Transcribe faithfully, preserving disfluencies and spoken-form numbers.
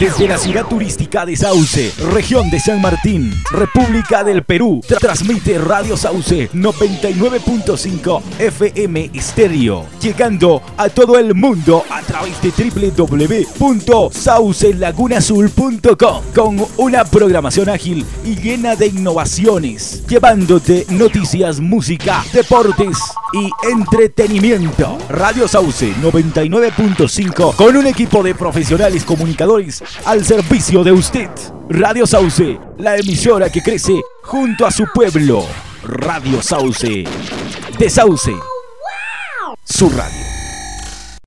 Desde la ciudad turística de Sauce, región de San Martín, República del Perú, tra- transmite Radio Sauce noventa y nueve punto cinco F M Estéreo, llegando a todo el mundo a través de doble u doble u doble u punto sauce laguna azul punto com, con una programación ágil y llena de innovaciones, llevándote noticias, música, deportes y entretenimiento. Radio Sauce noventa y nueve punto cinco, con un equipo de profesionales comunicadores al servicio de usted. Radio Sauce, la emisora que crece junto a su pueblo. Radio Sauce, de Sauce, su radio.